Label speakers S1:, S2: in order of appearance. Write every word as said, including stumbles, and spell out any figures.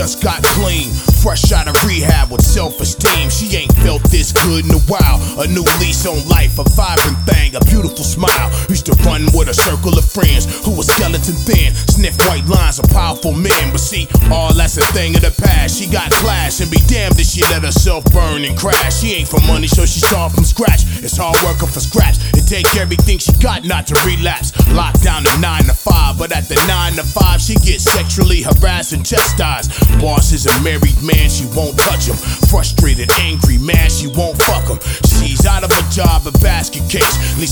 S1: just got clean, fresh out of rehab with self-esteem. She ain't felt this good in a while. A new lease on life, a vibrant thing, a beautiful smile. Used to run with a circle of friends who were skeleton thin, sniff white lines of powerful men. But see, all that's a thing of the past. She got class, and be damned if she let herself burn and crash. She ain't for money, so she start from scratch. It's hard working for scraps. It take everything she got not to relapse. Locked down to nine to five, but at the nine to five she gets sexually harassed and chastised. Boss is a married man, she won't touch him. Frustrated, angry, man, she won't fuck him. She's out of a job, a basket case. Least